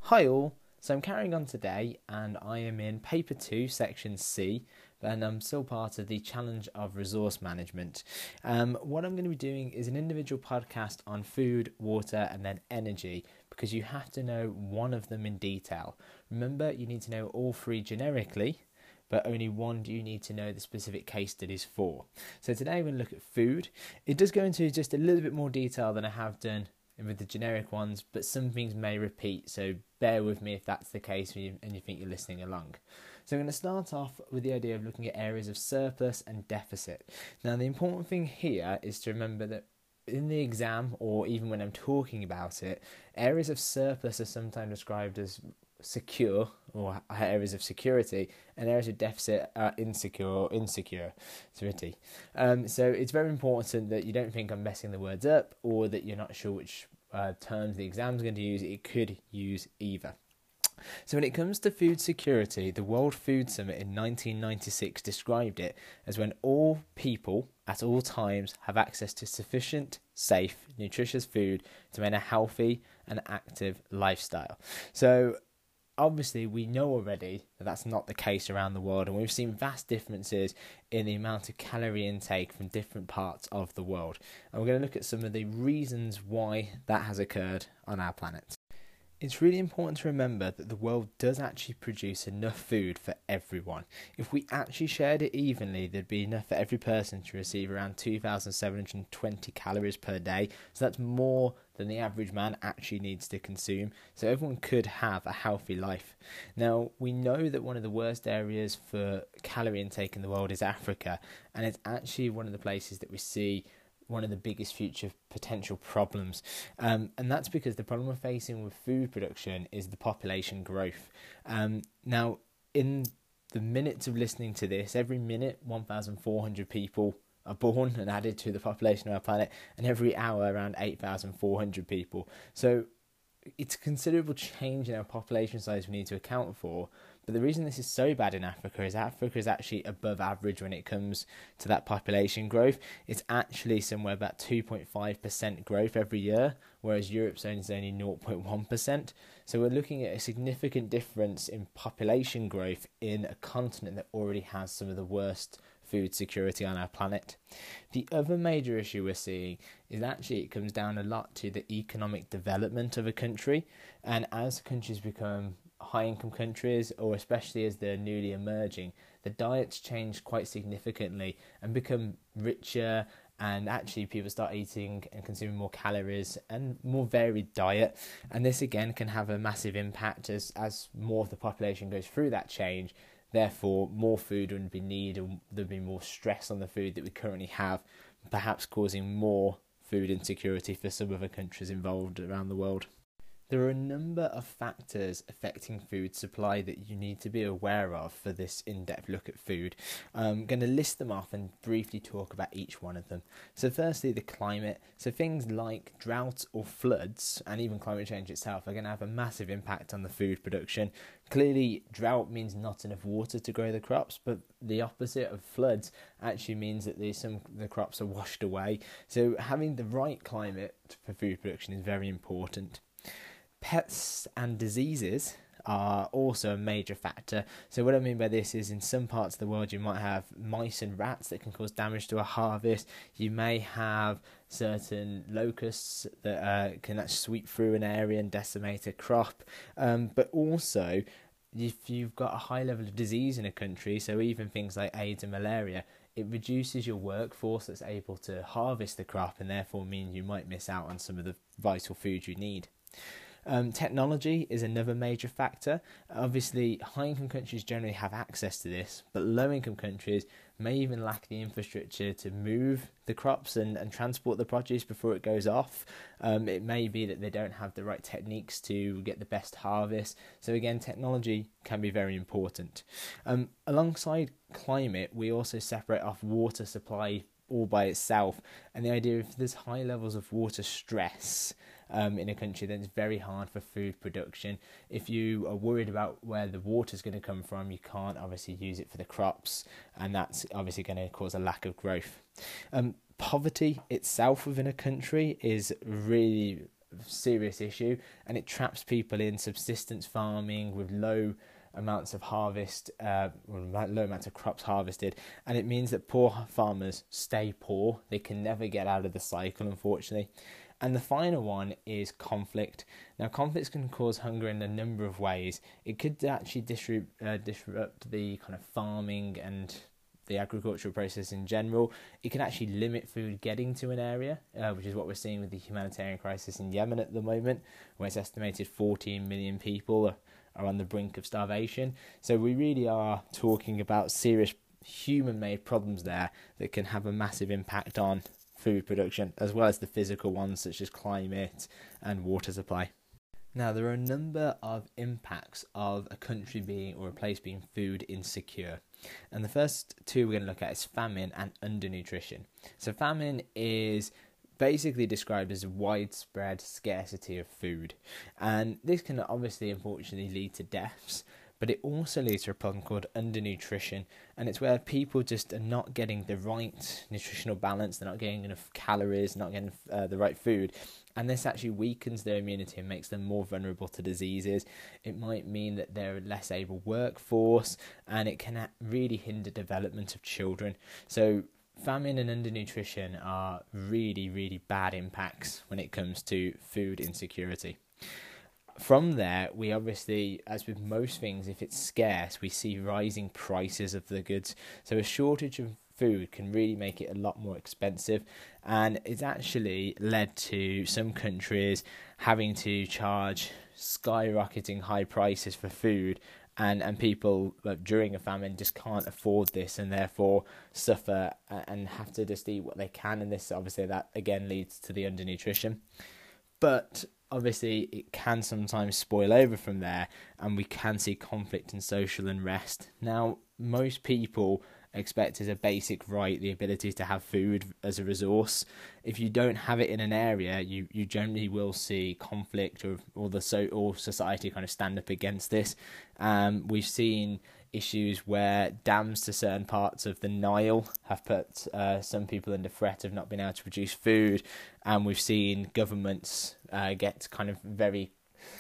Hi all, so I'm carrying on today and I am in paper 2 section C and I'm still part of the challenge of resource management. What I'm going to be doing is an individual podcast on food, water and then energy because you have to know one of them in detail. Remember, you need to know all three generically, but only one do you need to know the specific case studies for. So today we're going to look at food. It does go into just a little bit more detail than I have done with the generic ones, but some things may repeat, so bear with me if that's the case and you think you're listening along. So I'm going to start off with the idea of looking at areas of surplus and deficit. Now the important thing here is to remember that in the exam, or even when I'm talking about it, areas of surplus are sometimes described as secure or areas of security, and areas of deficit are insecure or insecurity. So it's very important that you don't think I'm messing the words up or that you're not sure which terms the exam's going to use. It could use either. So when it comes to food security, the World Food Summit in 1996 described it as when all people at all times have access to sufficient, safe, nutritious food to maintain a healthy and active lifestyle. So obviously, we know already that that's not the case around the world, and we've seen vast differences in the amount of calorie intake from different parts of the world. And we're going to look at some of the reasons why that has occurred on our planet. It's really important to remember that the world does actually produce enough food for everyone. If we actually shared it evenly, there'd be enough for every person to receive around 2,720 calories per day. So that's more than the average man actually needs to consume. So everyone could have a healthy life. Now, we know that one of the worst areas for calorie intake in the world is Africa. And it's actually one of the places that we see one of the biggest future potential problems. And that's because the problem we're facing with food production is the population growth. Now, in the minutes of listening to this, every minute 1,400 people are born and added to the population of our planet, and every hour around 8,400 people. So it's a considerable change in our population size we need to account for. But the reason this is so bad in Africa is actually above average when it comes to that population growth. It's actually somewhere about 2.5% growth every year, whereas Europe's only 0.1%. So we're looking at a significant difference in population growth in a continent that already has some of the worst food security on our planet. The other major issue we're seeing is actually it comes down a lot to the economic development of a country, and as countries become high-income countries, or especially as they're newly emerging, the diets change quite significantly and become richer, and actually people start eating and consuming more calories and more varied diet, and this again can have a massive impact as more of the population goes through that change. Therefore, more food would be needed, and there'd be more stress on the food that we currently have, perhaps causing more food insecurity for some other countries involved around the world. There are a number of factors affecting food supply that you need to be aware of for this in-depth look at food. I'm going to list them off and briefly talk about each one of them. So firstly, the climate. So things like droughts or floods, and even climate change itself, are going to have a massive impact on the food production. Clearly, drought means not enough water to grow the crops, but the opposite of floods actually means that the crops are washed away. So having the right climate for food production is very important. Pests and diseases are also a major factor. So what I mean by this is in some parts of the world you might have mice and rats that can cause damage to a harvest. You may have certain locusts that can actually sweep through an area and decimate a crop. But also, if you've got a high level of disease in a country, so even things like AIDS and malaria, it reduces your workforce that's able to harvest the crop, and therefore mean you might miss out on some of the vital food you need. Technology is another major factor. Obviously, high-income countries generally have access to this, but low-income countries may even lack the infrastructure to move the crops and transport the produce before it goes off. It may be that they don't have the right techniques to get the best harvest. So again, technology can be very important. Alongside climate, we also separate off water supply all by itself, and the idea if there's high levels of water stress in a country, then it's very hard for food production. If you are worried about where the water is going to come from, you can't obviously use it for the crops, and that's obviously going to cause a lack of growth. Poverty itself within a country is really serious issue, and it traps people in subsistence farming with low amounts of harvest, low amounts of crops harvested, and it means that poor farmers stay poor. They can never get out of the cycle, unfortunately. And the final one is conflict. Now, conflicts can cause hunger in a number of ways. It could actually disrupt the kind of farming and the agricultural process in general. It can actually limit food getting to an area, which is what we're seeing with the humanitarian crisis in Yemen at the moment, where it's estimated 14 million people are on the brink of starvation. So we really are talking about serious human-made problems there that can have a massive impact on food production, as well as the physical ones such as climate and water supply. Now, there are a number of impacts of a country being or a place being food insecure. And the first two we're going to look at is famine and undernutrition. So famine is basically described as a widespread scarcity of food. And this can obviously, unfortunately, lead to deaths. But it also leads to a problem called undernutrition, and it's where people just are not getting the right nutritional balance, they're not getting enough calories, not getting the right food, and this actually weakens their immunity and makes them more vulnerable to diseases. It might mean that they're a less able workforce, and it can really hinder development of children. So famine and undernutrition are really, really bad impacts when it comes to food insecurity. From there, we obviously, as with most things, if it's scarce, we see rising prices of the goods. So a shortage of food can really make it a lot more expensive, and it's actually led to some countries having to charge skyrocketing high prices for food, and people during a famine just can't afford this and therefore suffer and have to just eat what they can, and this obviously that again leads to the undernutrition. But obviously it can sometimes spoil over from there, and we can see conflict and social unrest. Now, most people expect as a basic right the ability to have food as a resource. If you don't have it in an area, you generally will see conflict or society kind of stand up against this. We've seen issues where dams to certain parts of the Nile have put some people under threat of not being able to produce food, and we've seen governments get kind of very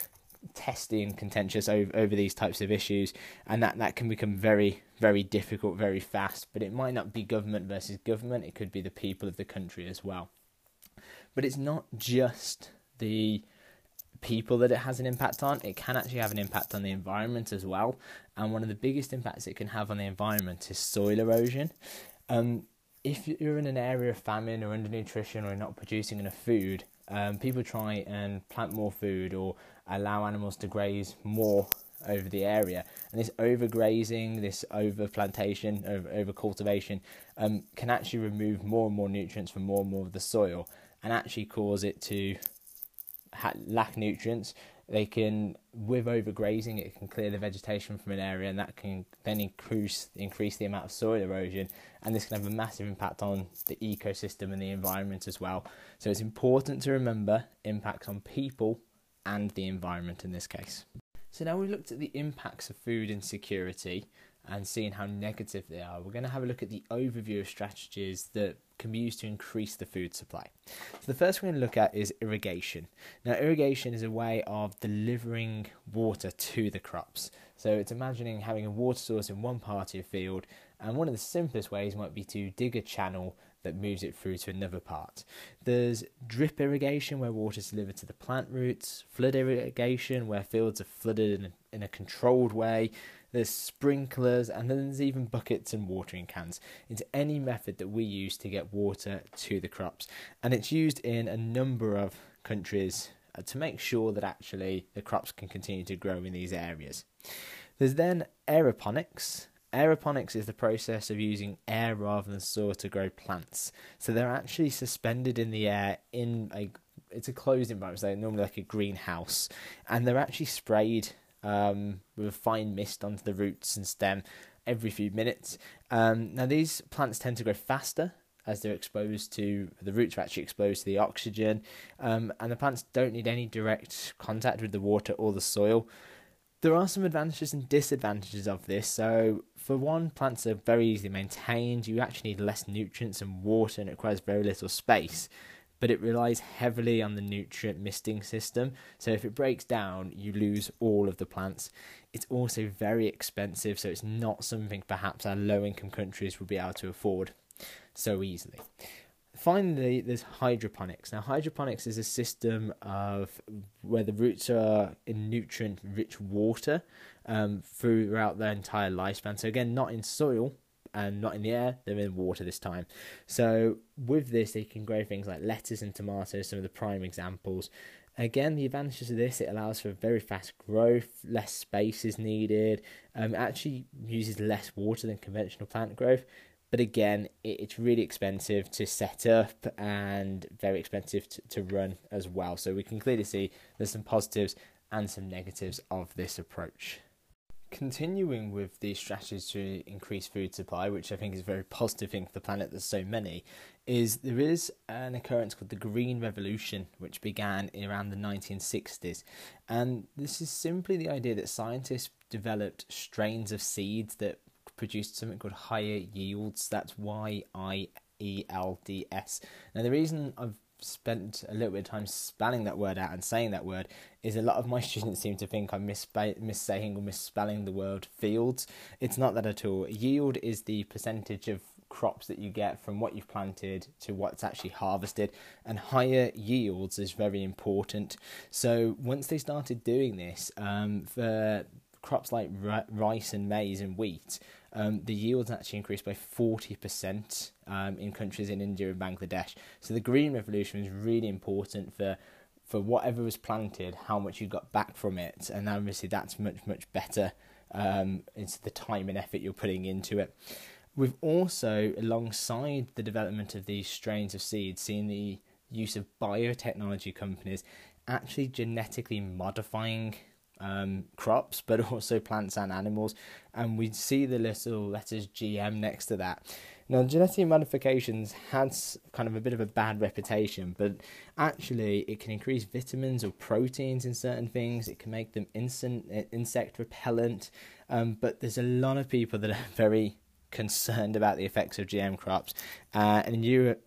testy and contentious over these types of issues, and that can become very, very difficult very fast. But it might not be government versus government, it could be the people of the country as well. But it's not just the people that it has an impact on, it can actually have an impact on the environment as well. And one of the biggest impacts it can have on the environment is soil erosion. If you're in an area of famine or undernutrition or not producing enough food, people try and plant more food or allow animals to graze more over the area, and this overgrazing, this overplantation, overcultivation can actually remove more and more nutrients from more and more of the soil, and actually cause it to lack nutrients. They can, with overgrazing, it can clear the vegetation from an area, and that can then increase the amount of soil erosion, and this can have a massive impact on the ecosystem and the environment as well. So it's important to remember impacts on people and the environment in this case. So now we've looked at the impacts of food insecurity and seeing how negative they are, we're going to have a look at the overview of strategies that can be used to increase the food supply. So the first we're going to look at is irrigation. Now, irrigation is a way of delivering water to the crops. So it's imagining having a water source in one part of your field, and one of the simplest ways might be to dig a channel that moves it through to another part. There's drip irrigation, where water is delivered to the plant roots, flood irrigation, where fields are flooded in a controlled way. There's sprinklers, and then there's even buckets and watering cans. It's any method that we use to get water to the crops, and it's used in a number of countries to make sure that actually the crops can continue to grow in these areas. There's then aeroponics. Aeroponics is the process of using air rather than soil to grow plants. So they're actually suspended in the air it's a closed environment, so normally like a greenhouse, and they're actually sprayed with a fine mist onto the roots and stem every few minutes. Now these plants tend to grow faster as the roots are actually exposed to the oxygen, and the plants don't need any direct contact with the water or the soil. There are some advantages and disadvantages of this. So for one, plants are very easily maintained. You actually need less nutrients and water, and it requires very little space. but it relies heavily on the nutrient misting system. So if it breaks down, you lose all of the plants. It's also very expensive, so it's not something perhaps our low-income countries would be able to afford so easily. Finally, there's hydroponics. Now, hydroponics is a system of where the roots are in nutrient-rich water throughout their entire lifespan. So again, not in soil and not in the air, they're in water this time. So with this, they can grow things like lettuce and tomatoes, some of the prime examples. Again, the advantages of this, it allows for very fast growth, less space is needed, actually uses less water than conventional plant growth. But again, it's really expensive to set up and very expensive to run as well. So we can clearly see there's some positives and some negatives of this approach. Continuing with these strategies to increase food supply, which I think is a very positive thing for the planet, there's so many, is there is an occurrence called the Green Revolution, which began around the 1960s. And this is simply the idea that scientists developed strains of seeds that produced something called higher yields. That's YIELDS. Now, the reason I've spent a little bit of time spelling that word out and saying that word is a lot of my students seem to think I'm missaying or misspelling the word fields. It's not that at all. Yield is the percentage of crops that you get from what you've planted to what's actually harvested, and higher yields is very important. So once they started doing this, for crops like rice and maize and wheat, the yields actually increased by 40% in countries in India and Bangladesh. So the Green Revolution was really important for whatever was planted, how much you got back from it, and obviously that's much better. It's the time and effort you're putting into it. We've also, alongside the development of these strains of seeds, seen the use of biotechnology companies actually genetically modifying crops, but also plants and animals, and we see the little letters GM next to that. Now, genetic modifications has kind of a bit of a bad reputation, but actually it can increase vitamins or proteins in certain things. It can make them insect repellent, but there's a lot of people that are very concerned about the effects of GM crops, and in Europe,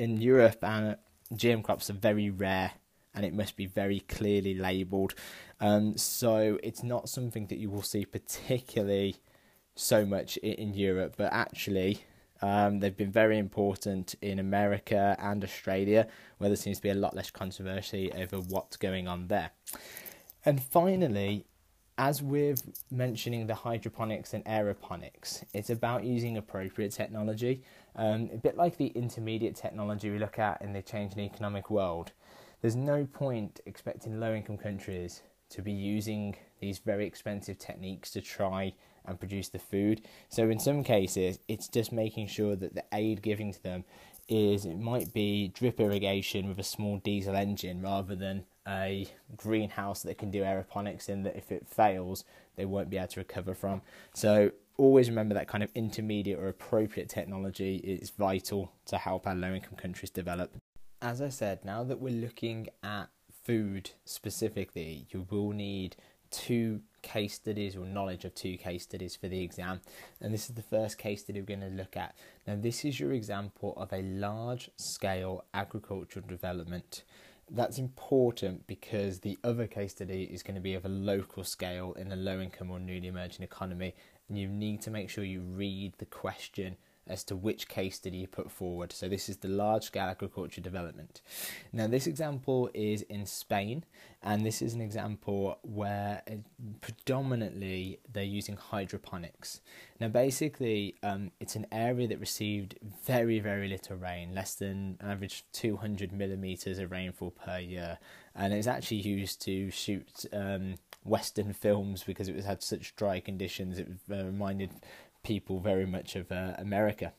GM crops are very rare, and it must be very clearly labelled. So it's not something that you will see particularly so much in Europe, but actually they've been very important in America and Australia, where there seems to be a lot less controversy over what's going on there. And finally, as with mentioning the hydroponics and aeroponics, it's about using appropriate technology, a bit like the intermediate technology we look at in the changing economic world. There's no point expecting low-income countries to be using these very expensive techniques to try and produce the food. So in some cases, it's just making sure that the aid giving to them is, it might be drip irrigation with a small diesel engine rather than a greenhouse that can do aeroponics in, that if it fails, they won't be able to recover from. So always remember that kind of intermediate or appropriate technology is vital to help our low-income countries develop. As I said, now that we're looking at food specifically, you will need 2 case studies or knowledge of 2 case studies for the exam. And this is the first case study we're going to look at. Now, this is your example of a large-scale agricultural development. That's important because the other case study is going to be of a local scale in a low-income or newly emerging economy, and you need to make sure you read the question as to which case study you put forward. So this is the large-scale agriculture development. Now, this example is in Spain, and this is an example where predominantly they're using hydroponics. Now, basically, it's an area that received very, very little rain, less than an average 200 millimetres of rainfall per year, and it's actually used to shoot Western films because it had such dry conditions. It reminded people very much of America.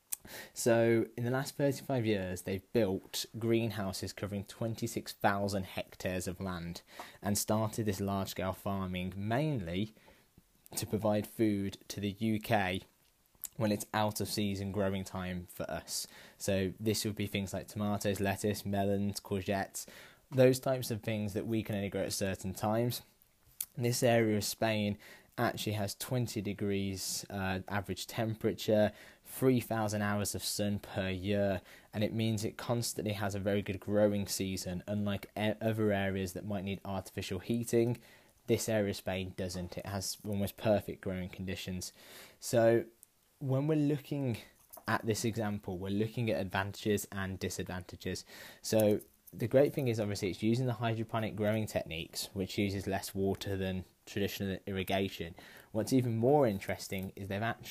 So in the last 35 years, they've built greenhouses covering 26,000 hectares of land and started this large-scale farming mainly to provide food to the UK when it's out of season growing time for us. So this would be things like tomatoes, lettuce, melons, courgettes, those types of things that we can only grow at certain times. This area of Spain actually has 20 degrees average temperature, 3,000 hours of sun per year, and it means it constantly has a very good growing season. Unlike other areas that might need artificial heating, this area of Spain doesn't. It has almost perfect growing conditions. So when we're looking at this example, we're looking at advantages and disadvantages. So the great thing is, obviously, it's using the hydroponic growing techniques, which uses less water than traditional irrigation. What's even more interesting is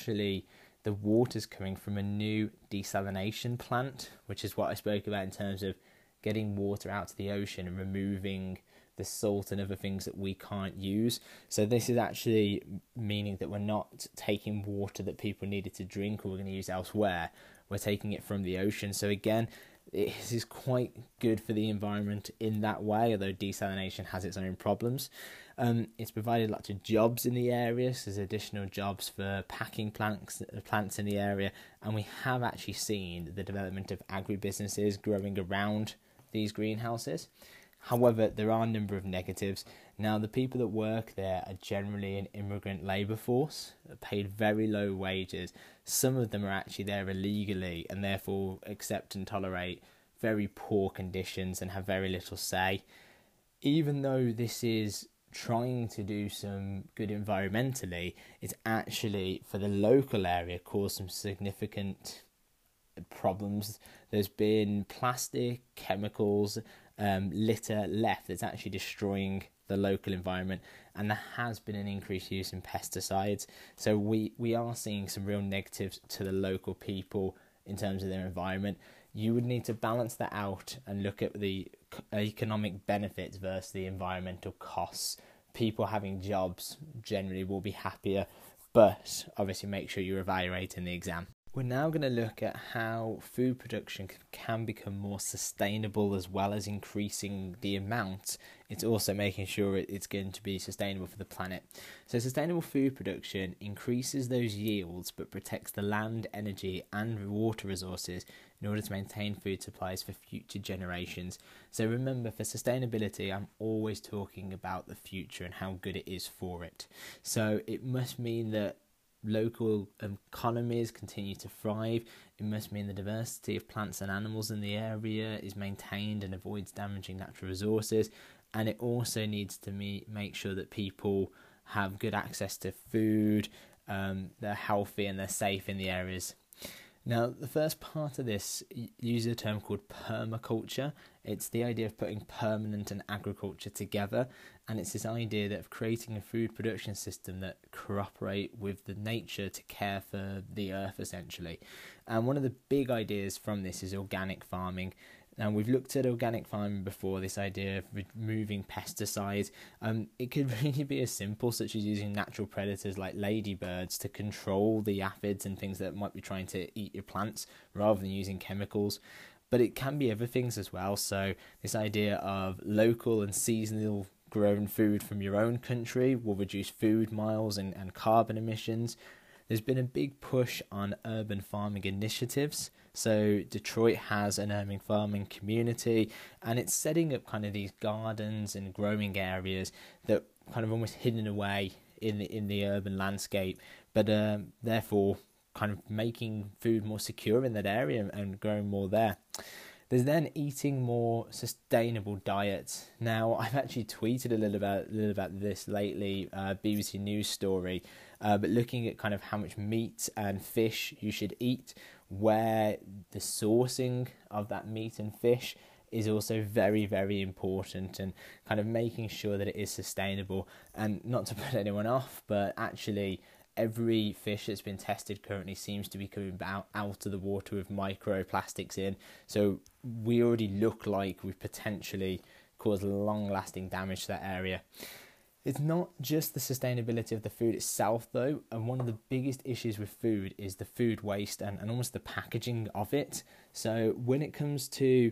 the water's coming from a new desalination plant, which is what I spoke about in terms of getting water out to the ocean and removing the salt and other things that we can't use. So this is actually meaning that we're not taking water that people needed to drink or we're going to use elsewhere. We're taking it from the ocean. So again, this is quite good for the environment in that way, although desalination has its own problems. It's provided lots of jobs in the area, so there's additional jobs for packing plants in the area, and we have actually seen the development of agribusinesses growing around these greenhouses. However, there are a number of negatives. Now, the people that work there are generally an immigrant labour force, paid very low wages. Some of them are actually there illegally and therefore accept and tolerate very poor conditions and have very little say. Even though this is trying to do some good environmentally, it's actually, for the local area, caused some significant problems. There's been plastic, chemicals, litter left that's actually destroying the local environment, and there has been an increased use in pesticides. So we are seeing some real negatives to the local people in terms of their environment. You would need to balance that out and look at the economic benefits versus the environmental costs. People having jobs generally will be happier, but obviously make sure you're evaluating the exam. We're now going to look at how food production can become more sustainable, as well as increasing the amount. It's also making sure it's going to be sustainable for the planet. So sustainable food production increases those yields but protects the land, energy and water resources in order to maintain food supplies for future generations. So remember, for sustainability, I'm always talking about the future and how good it is for it. So it must mean that local economies continue to thrive. It must mean the diversity of plants and animals in the area is maintained and avoids damaging natural resources. And it also needs to make sure that people have good access to food, they're healthy and they're safe in the areas. Now, the first part of this uses a term called permaculture. It's the idea of putting permanent and agriculture together, and it's this idea that of creating a food production system that cooperate with the nature to care for the earth, essentially. And one of the big ideas from this is organic farming. Now, we've looked at organic farming before, this idea of removing pesticides. It could really be as simple, such as using natural predators like ladybirds to control the aphids and things that might be trying to eat your plants, rather than using chemicals. But it can be other things as well. So this idea of local and seasonal grown food from your own country will reduce food miles and carbon emissions. There's been a big push on urban farming initiatives. So Detroit has an urban farming community, and it's setting up kind of these gardens and growing areas that kind of almost hidden away in the urban landscape, but therefore kind of making food more secure in that area and growing more there. There's then eating more sustainable diets. Now, I've actually tweeted a little about this lately, BBC News story, but looking at kind of how much meat and fish you should eat, where the sourcing of that meat and fish is also very, very important, and kind of making sure that it is sustainable. And not to put anyone off, but actually every fish that's been tested currently seems to be coming out of the water with microplastics in. So we already look like we've potentially caused long-lasting damage to that area. It's not just the sustainability of the food itself, though, and one of the biggest issues with food is the food waste and almost the packaging of it. So when it comes to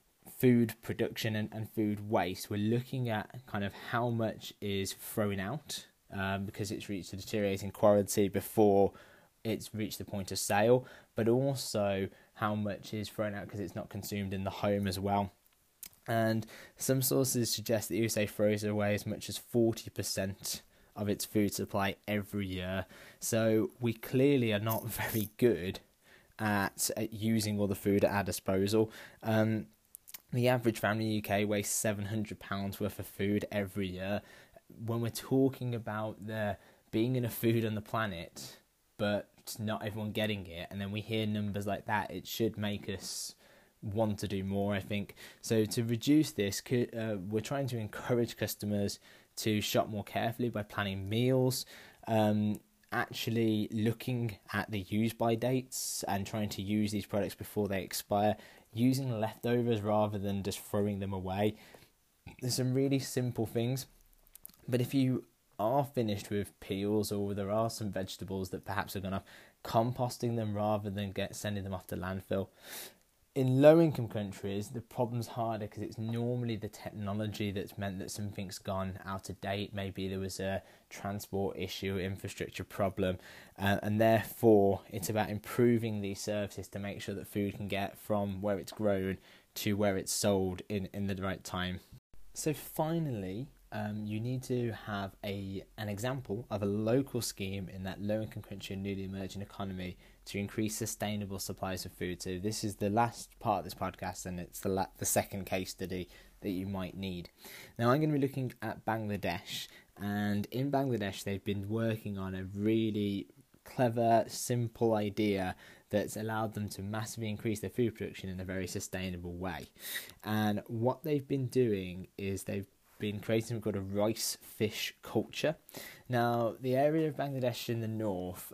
food production and food waste, we're looking at kind of how much is thrown out because it's reached a deteriorating quality before it's reached the point of sale, but also how much is thrown out because it's not consumed in the home as well. And some sources suggest that USA throws away as much as 40% of its food supply every year. So we clearly are not very good at using all the food at our disposal. The average family in the UK wastes £700 worth of food every year. When we're talking about there being enough food on the planet, but not everyone getting it, and then we hear numbers like that, it should make us want to do more, I think. So to reduce this, we're trying to encourage customers to shop more carefully by planning meals, actually looking at the use by dates and trying to use these products before they expire, using leftovers rather than just throwing them away. There's some really simple things, but if you are finished with peels, or there are some vegetables that perhaps are gone off, composting them rather than sending them off to landfill. In low-income countries, the problem's harder because it's normally the technology that's meant that something's gone out of date. Maybe there was a transport issue, infrastructure problem, and therefore it's about improving these services to make sure that food can get from where it's grown to where it's sold in the right time. So finally, you need to have an example of a local scheme in that low-income country and newly emerging economy to increase sustainable supplies of food. So this is the last part of this podcast, and it's the second case study that you might need. Now I'm going to be looking at Bangladesh, and in Bangladesh they've been working on a really clever, simple idea that's allowed them to massively increase their food production in a very sustainable way. And what they've been doing is they've been creating something called a rice fish culture. Now, the area of Bangladesh in the north,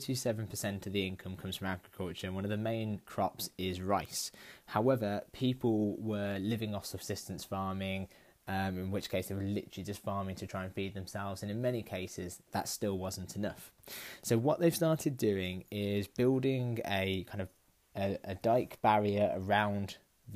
57% of the income comes from agriculture, and one of the main crops is rice. However, people were living off subsistence farming, in which case they were literally just farming to try and feed themselves, and in many cases that still wasn't enough. So what they've started doing is building a kind of a dike barrier around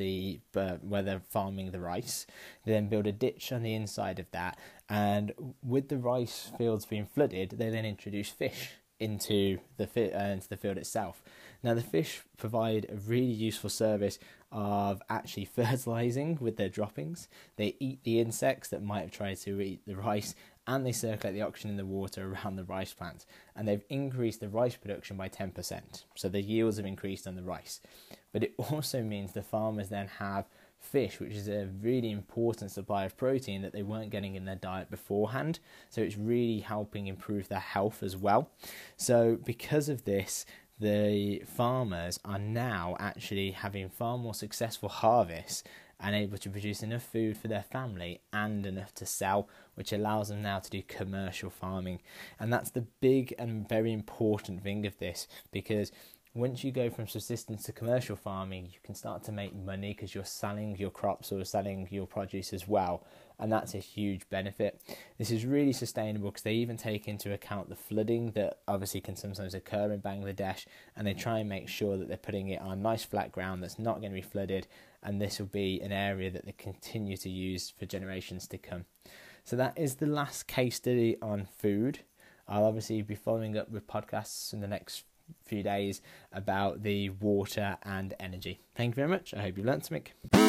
where they're farming the rice. They then build a ditch on the inside of that, and with the rice fields being flooded, they then introduce fish into the field itself. Now the fish provide a really useful service of actually fertilizing with their droppings. They eat the insects that might have tried to eat the rice, and they circulate the oxygen in the water around the rice plants, and they've increased the rice production by 10%. So the yields have increased on the rice. But it also means the farmers then have fish, which is a really important supply of protein that they weren't getting in their diet beforehand. So it's really helping improve their health as well. So because of this, the farmers are now actually having far more successful harvests and able to produce enough food for their family and enough to sell, which allows them now to do commercial farming. And that's the big and very important thing of this, because once you go from subsistence to commercial farming, you can start to make money because you're selling your crops or selling your produce as well, and that's a huge benefit. This is really sustainable because they even take into account the flooding that obviously can sometimes occur in Bangladesh, and they try and make sure that they're putting it on nice flat ground that's not going to be flooded, and this will be an area that they continue to use for generations to come. So that is the last case study on food. I'll obviously be following up with podcasts in the next few days about the water and energy. Thank you very much. I hope you learned something.